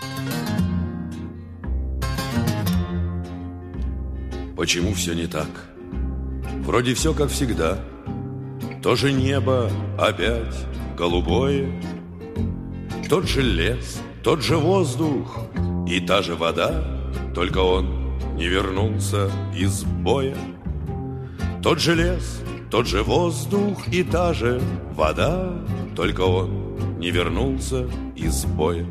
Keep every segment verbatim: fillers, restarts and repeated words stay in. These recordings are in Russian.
Почему все не так? Вроде все как всегда. То же небо опять голубое, тот же лес, тот же воздух и та же вода, только он не вернулся из боя. Тот же лес, тот же воздух и та же вода, только он не вернулся из боя.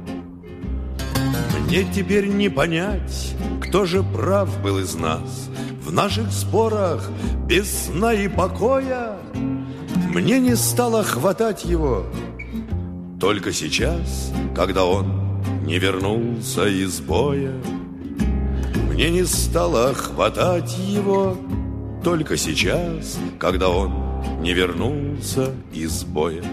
Мне теперь не понять, кто же прав был из нас в наших спорах без сна и покоя. Мне не стало хватать его только сейчас, когда он не вернулся из боя. Мне не стало хватать его только сейчас, когда он не вернулся из боя.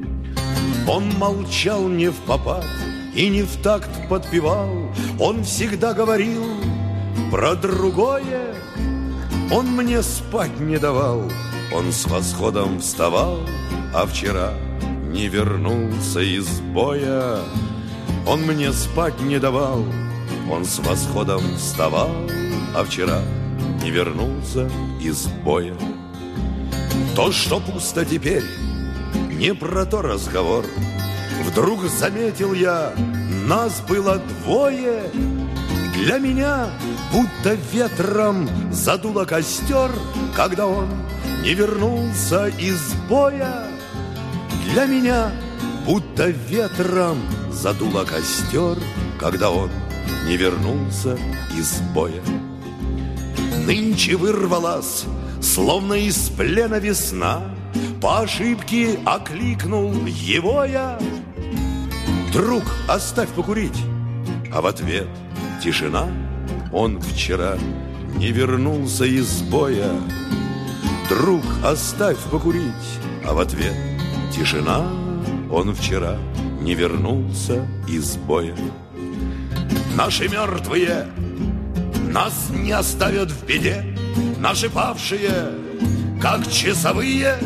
Он молчал не впопад и не в такт подпевал, он всегда говорил про другое. Он мне спать не давал, он с восходом вставал, а вчера не вернулся из боя. Он мне спать не давал, он с восходом вставал, а вчера не вернулся из боя. То, что пусто теперь, не про то разговор. Вдруг заметил я, нас было двое. Для меня будто ветром задуло костер, когда он не вернулся из боя. Для меня будто ветром задуло костер, когда он не вернулся из боя. Нынче вырвалась, словно из плена весна, по ошибке окликнул его я. Друг, оставь покурить, а в ответ тишина. Он вчера не вернулся из боя. Друг, оставь покурить, а в ответ тишина. Он вчера не вернулся из боя. Наши мертвые нас не оставят в беде. Наши павшие, как часовые,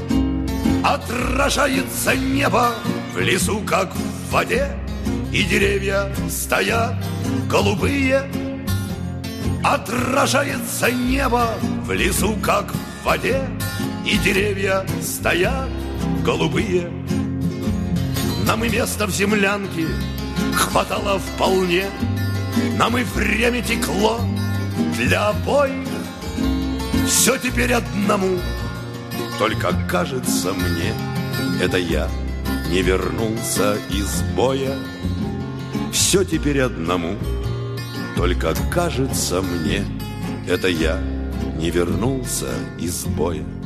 отражается небо в лесу, как в воде, и деревья стоят голубые. Отражается небо в лесу, как в воде, и деревья стоят голубые. Нам и места в землянке хватало вполне, нам и время текло для обоих. Все теперь одному, только кажется мне, это я не вернулся из боя. Все теперь одному, только кажется мне, это я не вернулся из боя.